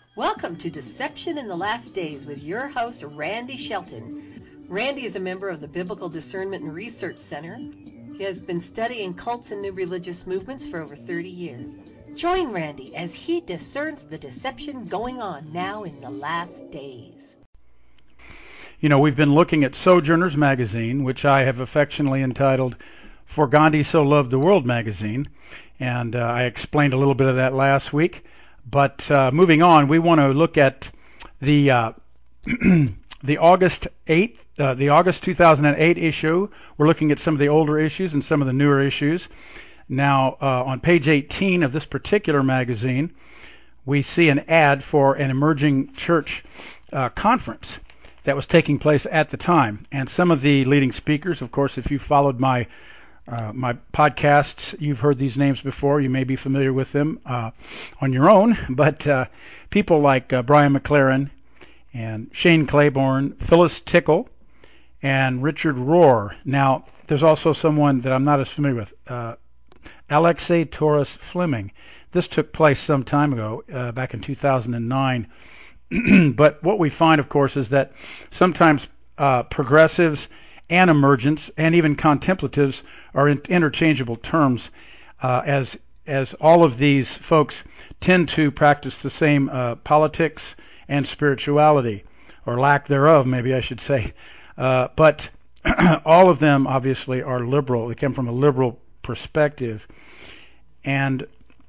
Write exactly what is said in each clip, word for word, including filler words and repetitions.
Welcome to Deception in the Last Days with your host, Randy Shelton. Randy is a member of the Biblical Discernment and Research Center. He has been studying cults and new religious movements for over thirty years. Join Randy as he discerns the deception going on now in the last days. You know, we've been looking at Sojourners magazine, which I have affectionately entitled For Gandhi So Loved the World magazine, and uh, I explained a little bit of that last week. But uh, moving on, we want to look at the uh, the August eighth, uh, the August two thousand eight issue. We're looking at some of the older issues and some of the newer issues. Now, uh, on page eighteen of this particular magazine, we see an ad for an emerging church uh, conference that was taking place at the time. And some of the leading speakers, of course, if you followed my Uh, my podcasts, you've heard these names before. You may be familiar with them uh, on your own, but uh, people like uh, Brian McLaren and Shane Claiborne, Phyllis Tickle, and Richard Rohr. Now, there's also someone that I'm not as familiar with, uh, Alexei Torres Fleming. This took place some time ago, uh, back in two thousand nine. But what we find, of course, is that sometimes uh, progressives and emergents and even contemplatives are in interchangeable terms, uh, as as all of these folks tend to practice the same uh, politics and spirituality, or lack thereof, maybe I should say. Uh, but all of them obviously are liberal. They come from a liberal perspective. And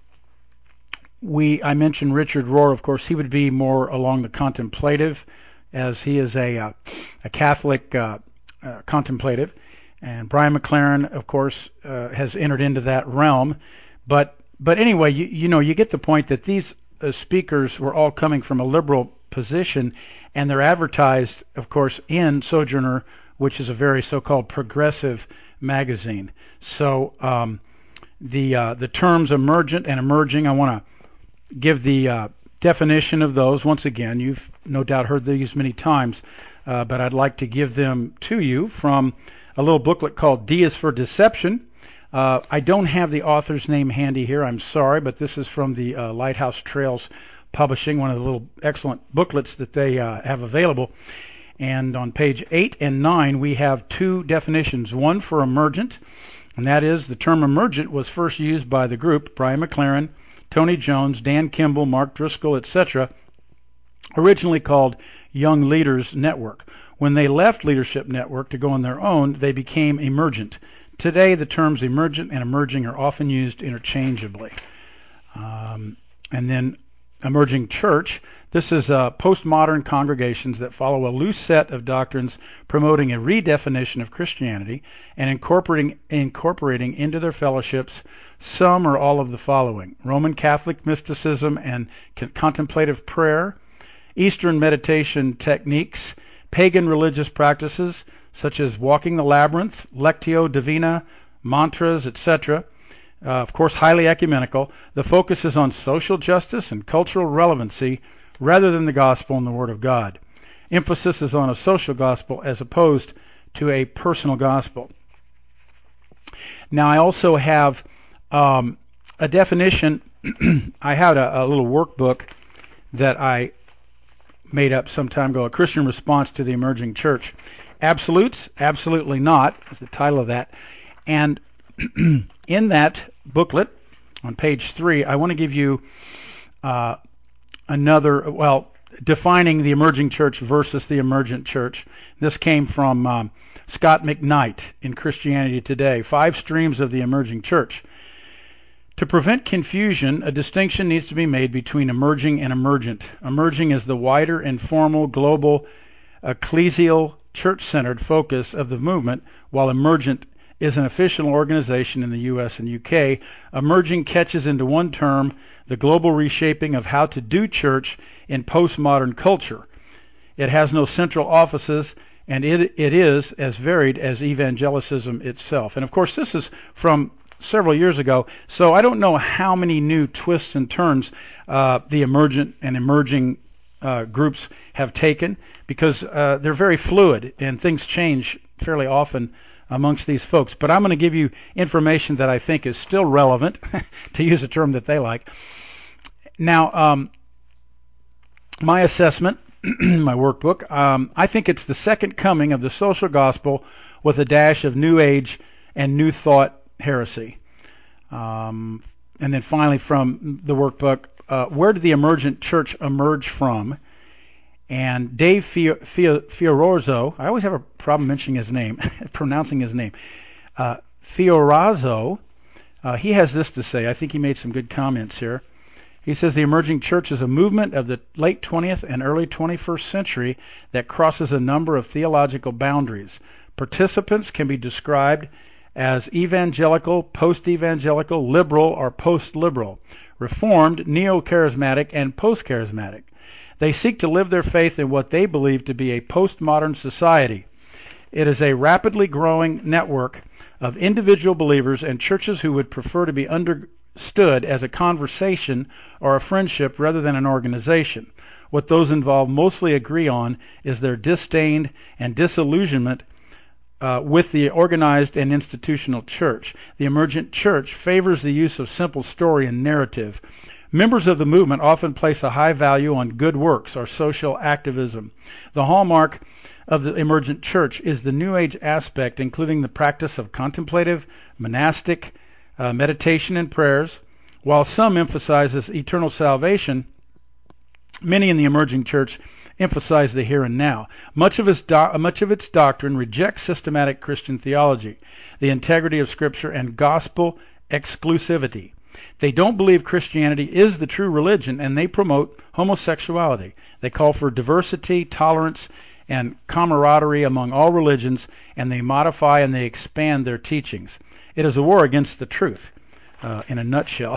we, I mentioned Richard Rohr, of course. He would be more along the contemplative, as he is a uh, a Catholic uh, uh, contemplative. And Brian McLaren, of course, uh, has entered into that realm. But but anyway, you, you know, you get the point that these uh, speakers were all coming from a liberal position, and they're advertised, of course, in Sojourner, which is a very so-called progressive magazine. So um, the uh, the terms emergent and emerging, I want to give the uh, definition of those. Once again, you've no doubt heard these many times, uh, but I'd like to give them to you from a little booklet called D is for Deception. Uh, I don't have the author's name handy here. I'm sorry, but this is from the uh, Lighthouse Trails Publishing, one of the little excellent booklets that they uh, have available. And on page eight and nine, we have two definitions. One for emergent, and that is the term emergent was first used by the group Brian McLaren, Tony Jones, Dan Kimball, Mark Driscoll, et cetera, originally called Young Leaders Network. When they left Leadership Network to go on their own, they became emergent. Today, the terms emergent and emerging are often used interchangeably. Um, and then emerging church. This is uh, postmodern congregations that follow a loose set of doctrines promoting a redefinition of Christianity and incorporating, incorporating into their fellowships some or all of the following: Roman Catholic mysticism and contemplative prayer, Eastern meditation techniques, pagan religious practices such as walking the labyrinth, lectio divina, mantras, et cetera. Uh, of course, highly ecumenical. The focus is on social justice and cultural relevancy rather than the gospel and the Word of God. Emphasis is on a social gospel as opposed to a personal gospel. Now, I also have um, a definition. I had a, a little workbook that I made up some time ago, A Christian Response to the Emerging Church. Absolutes? Absolutely not, is the title of that. And in that booklet, on page three, I want to give you uh, another, well, defining the emerging church versus the emergent church. This came from um, Scott McKnight in Christianity Today, Five Streams of the Emerging Church. To prevent confusion, a distinction needs to be made between emerging and emergent. Emerging is the wider, informal, global, ecclesial, church-centered focus of the movement, while emergent is an official organization in the U S and U K. Emerging catches into one term the global reshaping of how to do church in postmodern culture. It has no central offices, and it it is as varied as evangelicism itself. And of course, this is from several years ago, so I don't know how many new twists and turns uh, the emergent and emerging uh, groups have taken, because uh, they're very fluid and things change fairly often amongst these folks. But I'm going to give you information that I think is still relevant, to use a term that they like. Now, um, my assessment, my workbook, um, I think it's the second coming of the social gospel with a dash of New Age and New Thought heresy. Um, and then finally from the workbook, uh, where did the emergent church emerge from? And Dave Fiorazo, I always have a problem mentioning his name, pronouncing his name, uh, Fiorazo, uh, he has this to say. I think he made some good comments here. He says the emerging church is a movement of the late twentieth and early twenty-first century that crosses a number of theological boundaries. Participants can be described as evangelical, post-evangelical, liberal, or post-liberal, reformed, neo-charismatic, and post-charismatic. They seek to live their faith in what they believe to be a postmodern society. It is a rapidly growing network of individual believers and churches who would prefer to be understood as a conversation or a friendship rather than an organization. What those involved mostly agree on is their disdain and disillusionment uh, with the organized and institutional church. The emergent church favors the use of simple story and narrative. Members of the movement often place a high value on good works or social activism. The hallmark of the emergent church is the New Age aspect, including the practice of contemplative, monastic uh, meditation and prayers. While some emphasizes eternal salvation, many in the emerging church emphasize the here and now. Much of its, do- much of its doctrine rejects systematic Christian theology, the integrity of Scripture, and gospel exclusivity. They don't believe Christianity is the true religion, and they promote homosexuality. They call for diversity, tolerance, and camaraderie among all religions, and they modify and they expand their teachings. It is a war against the truth, uh, in a nutshell.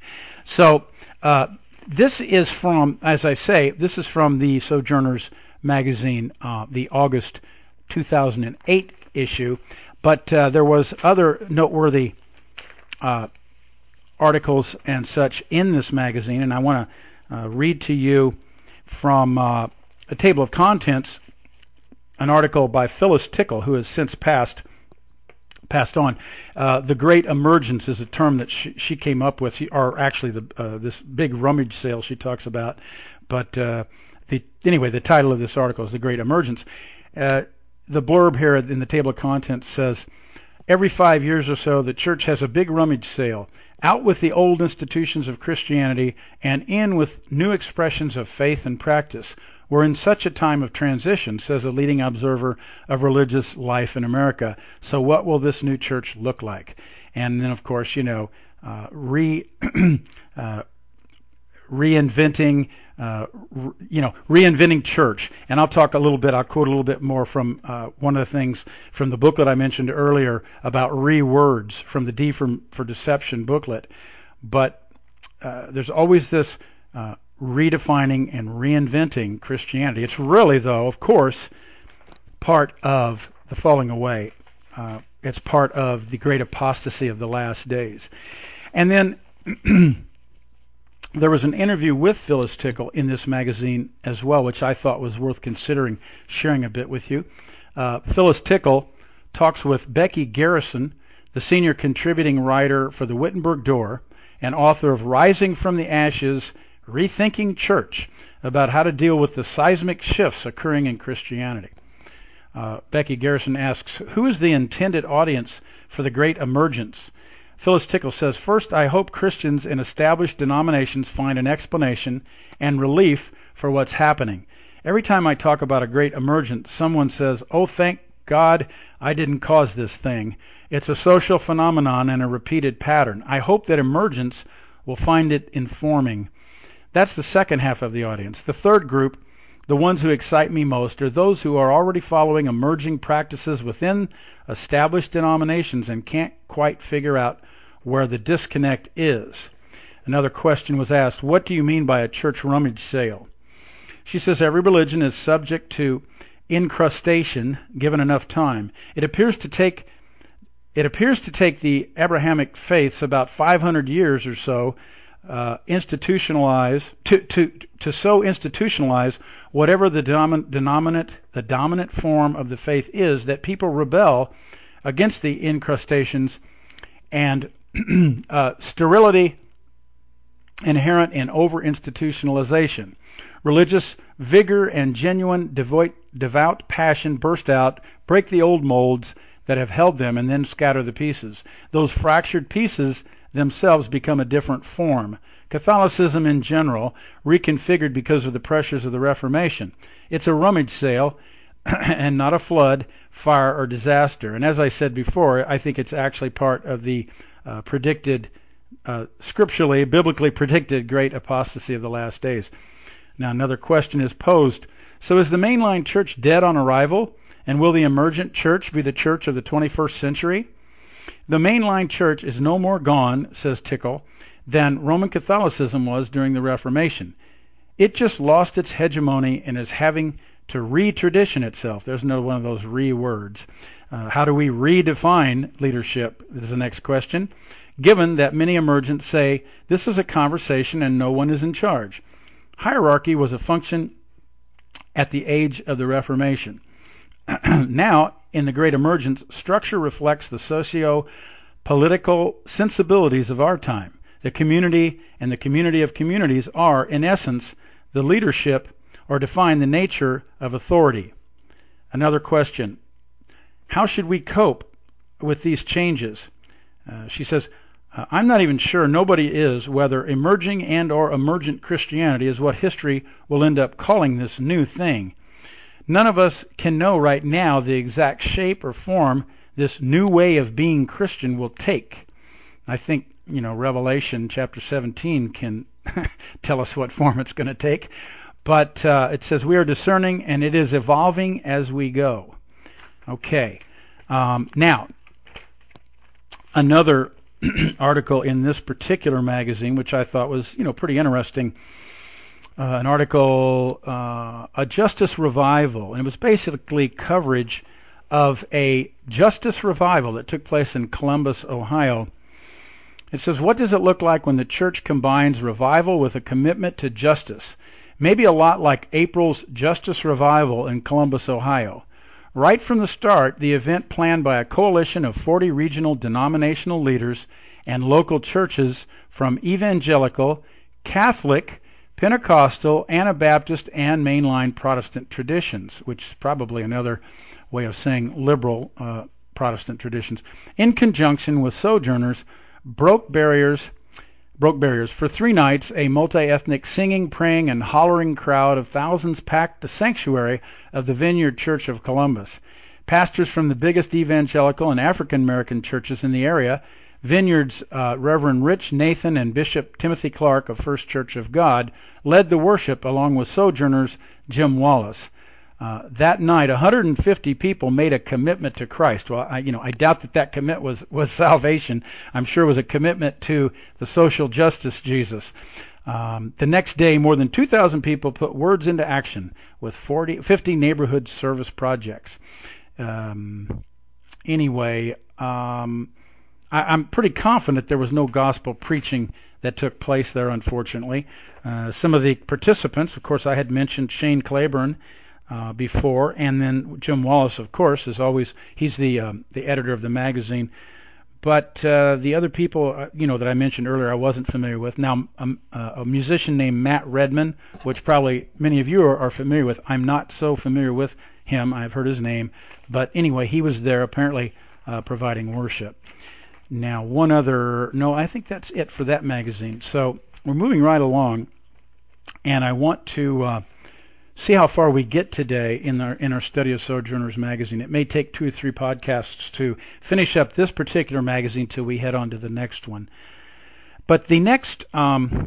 so uh, this is from, as I say, this is from the Sojourners magazine, uh, the August two thousand eight issue. But uh, there was other noteworthy uh, articles and such in this magazine, and I want to uh, read to you from uh, a table of contents an article by Phyllis Tickle, who has since passed passed on. Uh, the Great Emergence is a term that she, she came up with, she, or actually the, uh, this big rummage sale she talks about. But uh, the, anyway, the title of this article is The Great Emergence. Uh, the blurb here in the table of contents says, every five years or so, the church has a big rummage sale. Out with the old institutions of Christianity and in with new expressions of faith and practice. We're in such a time of transition, says a leading observer of religious life in America. So what will this new church look like? And then, of course, you know, uh, re uh, reinventing, uh, re, you know, reinventing church. And I'll talk a little bit, I'll quote a little bit more from uh, one of the things from the booklet I mentioned earlier about re-words from the D for, for Deception booklet. But uh, there's always this uh, redefining and reinventing Christianity. It's really, though, of course, part of the falling away. Uh, it's part of the great apostasy of the last days. And then there was an interview with Phyllis Tickle in this magazine as well, which I thought was worth considering sharing a bit with you. Uh, Phyllis Tickle talks with Becky Garrison, the senior contributing writer for the Wittenberg Door and author of Rising from the Ashes, Rethinking Church, about how to deal with the seismic shifts occurring in Christianity. Uh, Becky Garrison asks, who is the intended audience for the Great Emergence? Phyllis Tickle says, first, I hope Christians in established denominations find an explanation and relief for what's happening. Every time I talk about a great emergence, someone says, oh, thank God I didn't cause this thing. It's a social phenomenon and a repeated pattern. I hope that emergence will find it informing. That's the second half of the audience. The third group, the ones who excite me most, are those who are already following emerging practices within established denominations and can't quite figure out where the disconnect is. Another question was asked, what do you mean by a church rummage sale? She says every religion is subject to incrustation given enough time. It appears to take it appears to take the Abrahamic faiths about five hundred years or so uh, institutionalize to to to so institutionalize whatever the domin, dominant the dominant form of the faith is that people rebel against the incrustations and uh, sterility inherent in over-institutionalization. Religious vigor and genuine devout, devout passion burst out, break the old molds that have held them, and then scatter the pieces. Those fractured pieces themselves become a different form. Catholicism in general, reconfigured because of the pressures of the Reformation. It's a rummage sale and not a flood, fire, or disaster. And as I said before, I think it's actually part of the uh, predicted, uh, scripturally, biblically predicted great apostasy of the last days. Now another question is posed. So is the mainline church dead on arrival? And will the emergent church be the church of the twenty-first century? The mainline church is no more gone, says Tickle, than Roman Catholicism was during the Reformation. It just lost its hegemony and is having to re-tradition itself. There's no one of those re-words. Uh, how do we redefine leadership is the next question, given that many emergents say this is a conversation and no one is in charge. Hierarchy was a function at the age of the Reformation. Now, in the Great Emergence, structure reflects the socio-political sensibilities of our time. The community and the community of communities are, in essence, the leadership or define the nature of authority. Another question. How should we cope with these changes? Uh, she says, I'm not even sure, nobody is, whether emerging and or emergent Christianity is what history will end up calling this new thing. None of us can know right now the exact shape or form this new way of being Christian will take. I think, you know, Revelation chapter seventeen can tell us what form it's going to take. But uh, it says we are discerning and it is evolving as we go. Okay. Um, now, another article in this particular magazine, which I thought was, you know, pretty interesting. Uh, an article, uh, A Justice Revival. And it was basically coverage of a justice revival that took place in Columbus, Ohio. It says, what does it look like when the church combines revival with a commitment to justice? Maybe a lot like April's Justice Revival in Columbus, Ohio. Right from the start, the event planned by a coalition of forty regional denominational leaders and local churches from evangelical, Catholic, Pentecostal, Anabaptist, and mainline Protestant traditions, which is probably another way of saying liberal uh, Protestant traditions, in conjunction with sojourners, broke barriers broke barriers. For three nights, a multi-ethnic singing, praying, and hollering crowd of thousands packed the sanctuary of the Vineyard Church of Columbus. Pastors from the biggest evangelical and African-American churches in the area, Vineyard's uh, Reverend Rich Nathan and Bishop Timothy Clark of First Church of God, led the worship along with sojourners Jim Wallace. Uh, that night, one hundred fifty people made a commitment to Christ. Well, I, you know, I doubt that that commitment was, was salvation. I'm sure it was a commitment to the social justice Jesus. Um, the next day, more than two thousand people put words into action with forty, fifty neighborhood service projects. Um, anyway, um, I, I'm pretty confident there was no gospel preaching that took place there, unfortunately. Uh, some of the participants, of course, I had mentioned Shane Claiborne Uh, before, and then Jim Wallace, of course, is always, he's the um, the editor of the magazine. But uh, the other people, uh, you know, that I mentioned earlier, I wasn't familiar with. Now, um, uh, a musician named Matt Redman, which probably many of you are, are familiar with. I'm not so familiar with him. I've heard his name. But anyway, he was there apparently uh, providing worship. Now, one other, no, I think that's it for that magazine. So we're moving right along, and I want to Uh, see how far we get today in our in our study of Sojourners magazine. It may take two or three podcasts to finish up this particular magazine till we head on to the next one. But the next, um,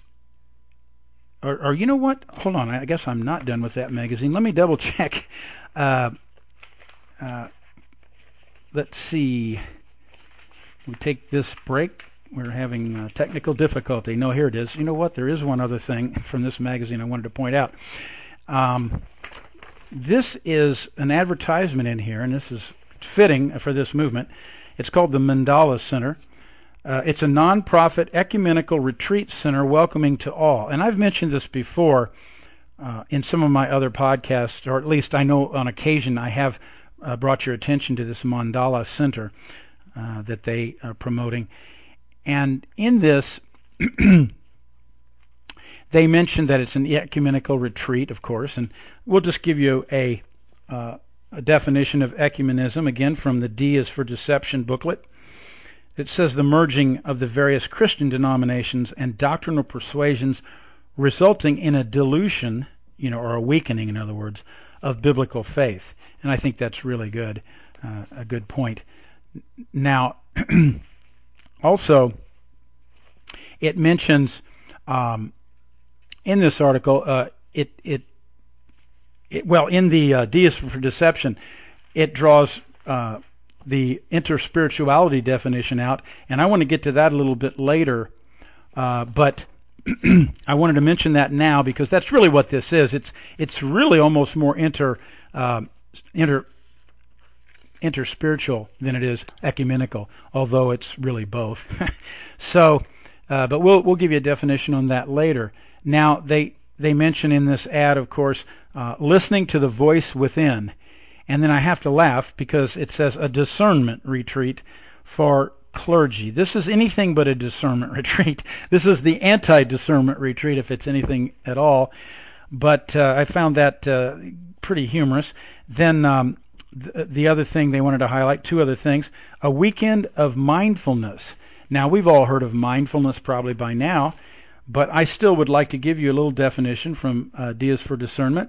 or, or you know what? Hold on. I guess I'm not done with that magazine. Let me double check. Uh, uh, let's see. We take this break. We're having uh, technical difficulty. No, here it is. You know what? There is one other thing from this magazine I wanted to point out. Um, this is an advertisement in here, and this is fitting for this movement. It's called the Mandala Center. Uh, it's a non-profit ecumenical retreat center welcoming to all. And I've mentioned this before uh, in some of my other podcasts, or at least I know on occasion I have uh, brought your attention to this Mandala Center uh, that they are promoting. And in this, They mentioned that it's an ecumenical retreat, of course, and we'll just give you a, uh, a definition of ecumenism, again, from the D is for Deception booklet. It says the merging of the various Christian denominations and doctrinal persuasions resulting in a dilution, you know, or a weakening, in other words, of biblical faith. And I think that's really good, uh, a good point. Now, also, it mentions um, in this article, uh, it, it, it, well, in the uh, D is for Deception, it draws uh, the interspirituality definition out, and I want to get to that a little bit later, uh, but I wanted to mention that now because that's really what this is. It's it's really almost more inter uh, inter interspiritual than it is ecumenical, although it's really both. so, uh, but we'll we'll give you a definition on that later. Now they they mention in this ad, of course, uh, listening to the voice within, and then I have to laugh because it says a discernment retreat for clergy. This is anything but a discernment retreat. This is the anti-discernment retreat, if it's anything at all. But uh, I found that uh, pretty humorous. Then um, th- the other thing they wanted to highlight, two other things, a weekend of mindfulness. Now, we've all heard of mindfulness probably by now, but I still would like to give you a little definition from uh, D is for Discernment.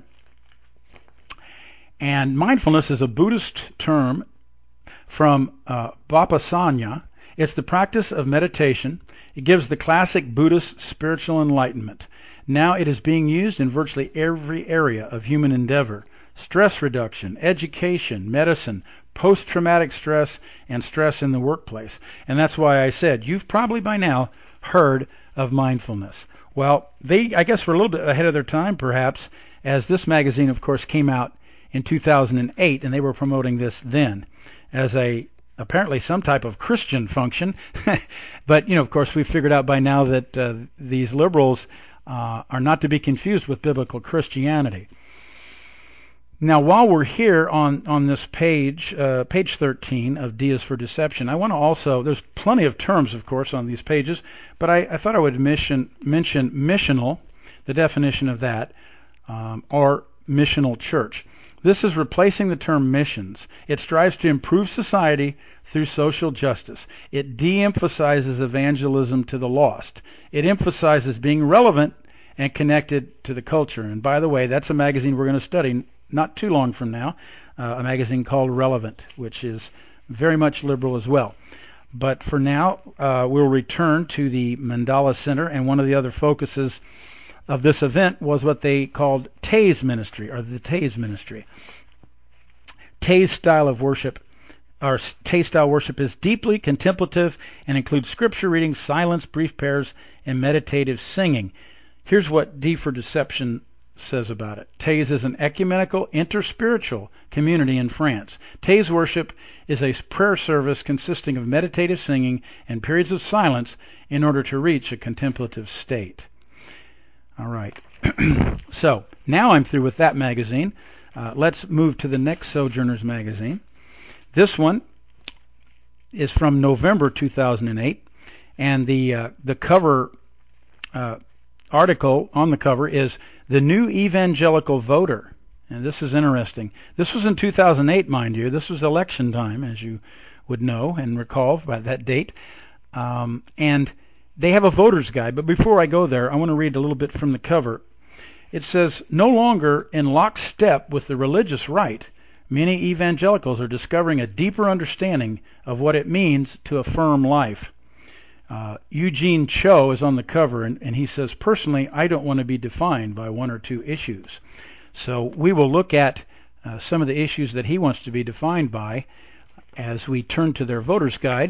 And mindfulness is a Buddhist term from uh, Vipassana. It's the practice of meditation. It gives the classic Buddhist spiritual enlightenment. Now it is being used in virtually every area of human endeavor. Stress reduction, education, medicine, post-traumatic stress, and stress in the workplace. And that's why I said, you've probably by now heard of mindfulness. Well, they, I guess, were a little bit ahead of their time, perhaps, as this magazine, of course, came out in two thousand eight, and they were promoting this then as a apparently some type of Christian function. But, you know, of course, we've figured out by now that uh, these liberals uh, are not to be confused with biblical Christianity. Now, while we're here on, on this page, uh, page thirteen of D is for Deception, I want to also, there's plenty of terms, of course, on these pages, but I, I thought I would mission, mention missional, the definition of that, um, or missional church. This is replacing the term missions. It strives to improve society through social justice. It de-emphasizes evangelism to the lost. It emphasizes being relevant and connected to the culture. And by the way, that's a magazine we're going to study not too long from now, uh, a magazine called Relevant, which is very much liberal as well. But for now, uh, we'll return to the Mandala Center, and one of the other focuses of this event was what they called Tay's ministry, or the Tay's ministry. Tay's style of worship, or Tay's style worship, is deeply contemplative and includes scripture reading, silence, brief prayers, and meditative singing. Here's what D for Deception says about it. Tay's is an ecumenical, interspiritual community in France. Tay's worship is a prayer service consisting of meditative singing and periods of silence in order to reach a contemplative state. All right. So now I'm through with that magazine. Uh, let's move to the next Sojourners magazine. This one is from November two thousand eight, and the uh, the cover uh, article on the cover is "The New Evangelical Voter." And this is interesting. This was in two thousand eight, mind you. This was election time, as you would know and recall by that date. Um, and they have a voter's guide, but before I go there, I want to read a little bit from the cover. It says, no longer in lockstep with the religious right, many evangelicals are discovering a deeper understanding of what it means to affirm life. Uh, Eugene Cho is on the cover, and, and he says, personally, I don't want to be defined by one or two issues. So we will look at uh, some of the issues that he wants to be defined by as we turn to their voter's guide.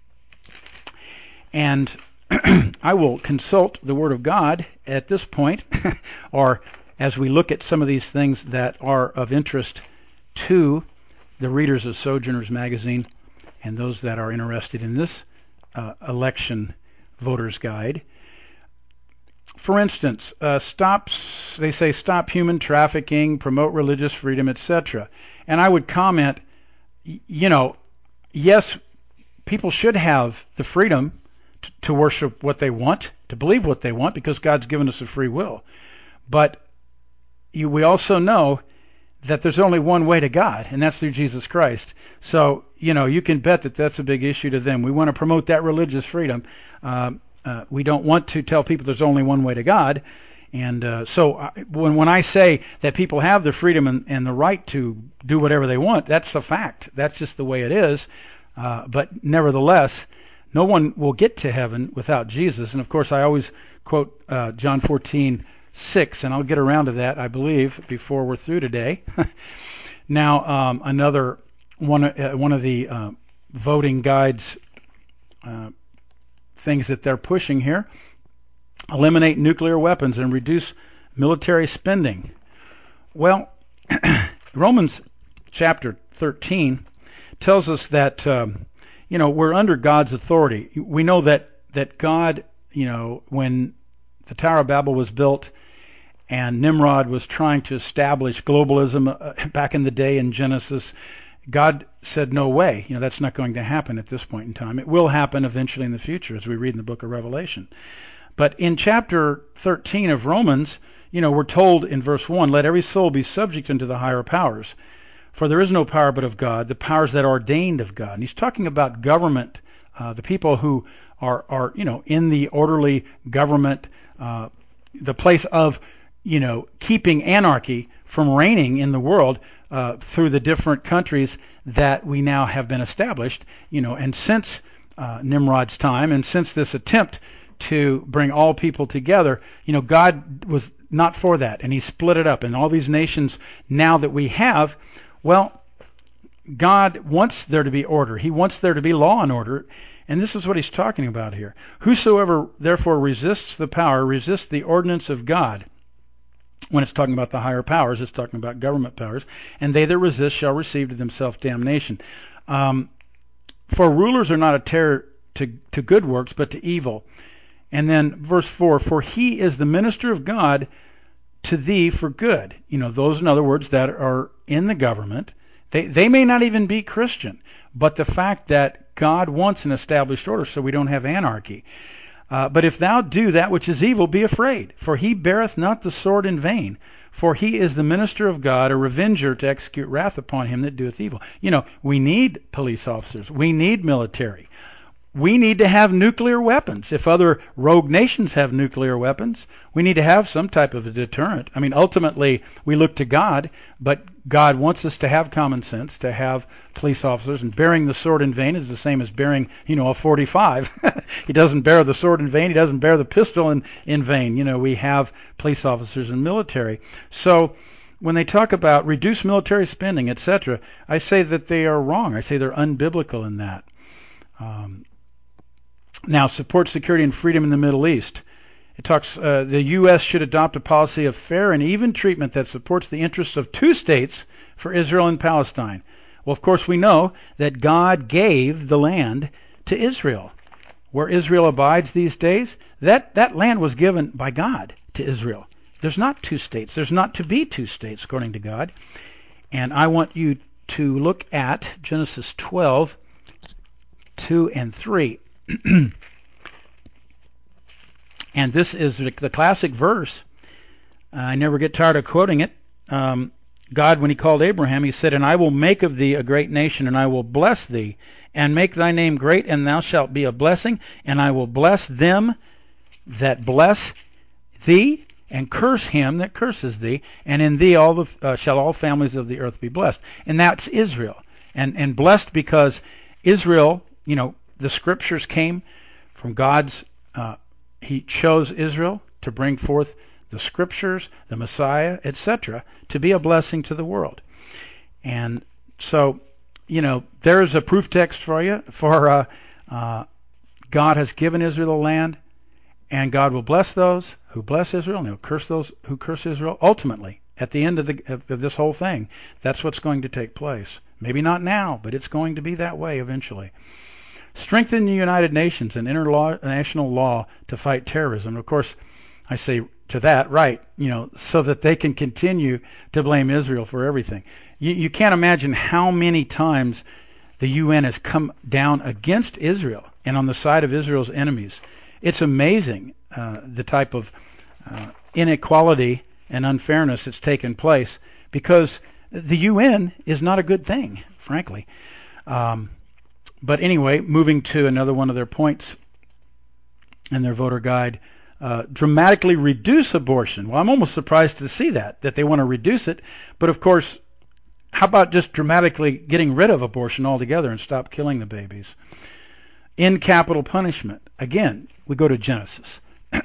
And I will consult the Word of God at this point, or as we look at some of these things that are of interest to the readers of Sojourners magazine and those that are interested in this uh, election voter's guide. For instance, uh, stops, they say stop human trafficking, promote religious freedom, et cetera. And I would comment, you know, yes, people should have the freedom t- to worship what they want, to believe what they want, because God's given us a free will. But you, we also know that there's only one way to God, and that's through Jesus Christ. So, you know, you can bet that that's a big issue to them. We want to promote that religious freedom. Um, uh, we don't want to tell people there's only one way to God. And uh, so I, when when I say that people have the freedom and, and the right to do whatever they want, that's a fact. That's just the way it is. Uh, but nevertheless, no one will get to heaven without Jesus. And of course, I always quote uh, John fourteen six, and I'll get around to that, I believe, before we're through today. Now, um, another one, uh, one of the uh, voting guides uh, things that they're pushing here: eliminate nuclear weapons and reduce military spending. Well, Romans chapter thirteen tells us that um, you know we're under God's authority. We know that that God, you know, when the Tower of Babel was built and Nimrod was trying to establish globalism uh, back in the day in Genesis, God said, no way. You know, that's not going to happen at this point in time. It will happen eventually in the future, as we read in the book of Revelation. But in chapter thirteen of Romans, you know, we're told in verse one, let every soul be subject unto the higher powers. For there is no power but of God, the powers that are ordained of God. And he's talking about government, uh, the people who are, are, you know, in the orderly government, uh, the place of, you know, keeping anarchy from reigning in the world uh, through the different countries that we now have been established, you know, and since uh, Nimrod's time and since this attempt to bring all people together, you know, God was not for that, and he split it up. And all these nations now that we have, well, God wants there to be order. He wants there to be law and order. And this is what he's talking about here. Whosoever therefore resists the power, resists the ordinance of God. When it's talking about the higher powers, it's talking about government powers. And they that resist shall receive to themselves damnation. Um, for rulers are not a terror to, to good works, but to evil. And then verse four, for he is the minister of God to thee for good. You know, those, in other words, that are in the government, they, they may not even be Christian, but the fact that God wants an established order so we don't have anarchy. Uh, but if thou do that which is evil, be afraid, for he beareth not the sword in vain. For he is the minister of God, a revenger to execute wrath upon him that doeth evil. You know, we need police officers. We need military. We need to have nuclear weapons. If other rogue nations have nuclear weapons, we need to have some type of a deterrent. I mean, ultimately, we look to God, but God wants us to have common sense, to have police officers, and bearing the sword in vain is the same as bearing, you know, a forty-five. He doesn't bear the sword in vain. He doesn't bear the pistol in, in vain. You know, we have police officers and military. So when they talk about reduce military spending, et cetera, I say that they are wrong. I say they're unbiblical in that. Um, Now, support security and freedom in the Middle East. It talks uh, the U S should adopt a policy of fair and even treatment that supports the interests of two states for Israel and Palestine. Well, of course, we know that God gave the land to Israel. Where Israel abides these days, that, that land was given by God to Israel. There's not two states. There's not to be two states, according to God. And I want you to look at Genesis twelve, two and three. And this is the classic verse. Uh, I never get tired of quoting it. Um, God, when he called Abraham, he said, and I will make of thee a great nation, and I will bless thee, and make thy name great, and thou shalt be a blessing, and I will bless them that bless thee, and curse him that curses thee, and in thee all the, uh, shall all families of the earth be blessed. And that's Israel. And, and blessed because Israel, you know, the scriptures came from God's, uh, he chose Israel to bring forth the scriptures, the Messiah, et cetera, to be a blessing to the world. And so, you know, there's a proof text for you for uh, uh, God has given Israel the land, and God will bless those who bless Israel, and he'll curse those who curse Israel. Ultimately, at the end of, the, of, of this whole thing, that's what's going to take place. Maybe not now, but it's going to be that way eventually. Strengthen the United Nations and international law to fight terrorism. Of course, I say to that, right, you know, so that they can continue to blame Israel for everything. You, you can't imagine how many times the U N has come down against Israel and on the side of Israel's enemies. It's amazing uh, the type of uh, inequality and unfairness that's taken place, because the U N is not a good thing, frankly. Um, but anyway, moving to another one of their points in their voter guide, uh, dramatically reduce abortion. Well, I'm almost surprised to see that, that they want to reduce it. But of course, how about just dramatically getting rid of abortion altogether and stop killing the babies? In capital punishment. Again, we go to Genesis.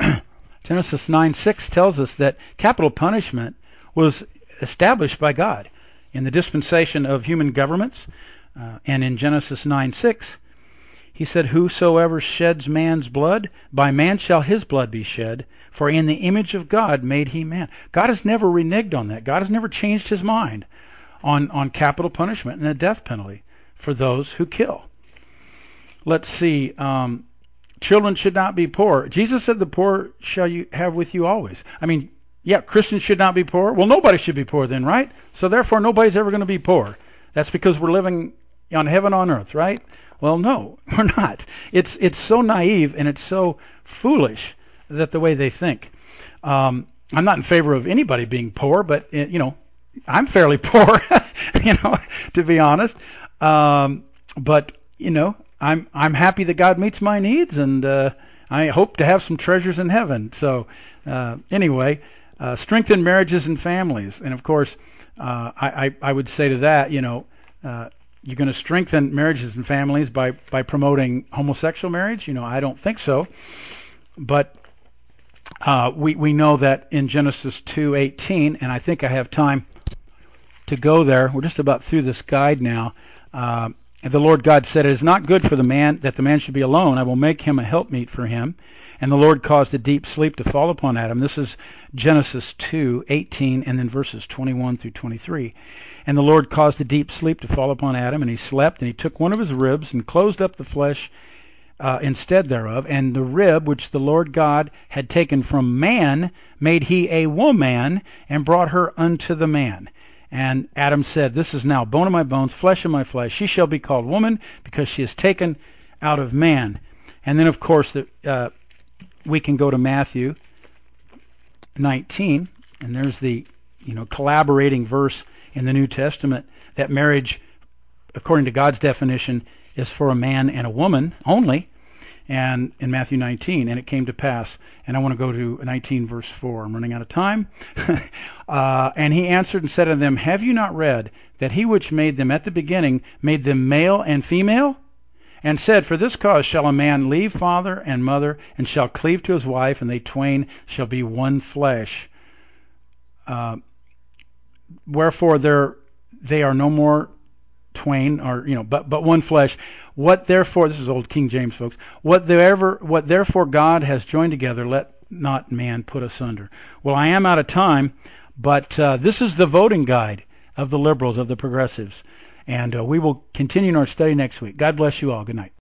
Genesis nine six tells us that capital punishment was established by God in the dispensation of human governments. Uh, and in Genesis nine six, he said, whosoever sheds man's blood, by man shall his blood be shed, for in the image of God made he man. God has never reneged on that. God has never changed his mind on, on capital punishment and the death penalty for those who kill. Let's see. Um, children should not be poor. Jesus said the poor shall you have with you always. I mean, yeah, Christians should not be poor. Well, nobody should be poor then, right? So therefore, nobody's ever going to be poor. That's because we're living on heaven on earth, right? Well, no, we're not. It's it's so naive and it's so foolish that the way they think. Um, I'm not in favor of anybody being poor, but you know, I'm fairly poor, you know, to be honest. Um, but you know, I'm I'm happy that God meets my needs, and uh, I hope to have some treasures in heaven. So uh, anyway, uh, strengthen marriages and families, and of course, uh, I, I I would say to that, you know. Uh, You're going to strengthen marriages and families by, by promoting homosexual marriage? You know, I don't think so. But uh, we we know that in Genesis two eighteen, and I think I have time to go there. We're just about through this guide now. Uh, and the Lord God said, it is not good for the man that the man should be alone. I will make him a helpmeet for him. And the Lord caused a deep sleep to fall upon Adam. This is Genesis two eighteen, and then verses twenty-one through twenty-three. And the Lord caused a deep sleep to fall upon Adam, and he slept, and he took one of his ribs and closed up the flesh uh, instead thereof. And the rib which the Lord God had taken from man made he a woman, and brought her unto the man. And Adam said, this is now bone of my bones, flesh of my flesh. She shall be called woman, because she is taken out of man. And then, of course, the, uh, we can go to Matthew nineteen, and there's the you know collaborating verse in the New Testament that marriage, according to God's definition, is for a man and a woman only. And in Matthew nineteen, and it came to pass. And I want to go to nineteen verse four. I'm running out of time. uh, and he answered and said unto them, have you not read that he which made them at the beginning made them male and female? And said, for this cause shall a man leave father and mother, and shall cleave to his wife, and they twain shall be one flesh. Uh, wherefore there they are no more twain, or you know, but but one flesh. What therefore, this is old King James, folks. What therefore, what therefore God has joined together, let not man put asunder. Well, I am out of time, but uh, this is the voting guide of the liberals, of the progressives. And uh, we will continue our study next week. God bless you all. Good night.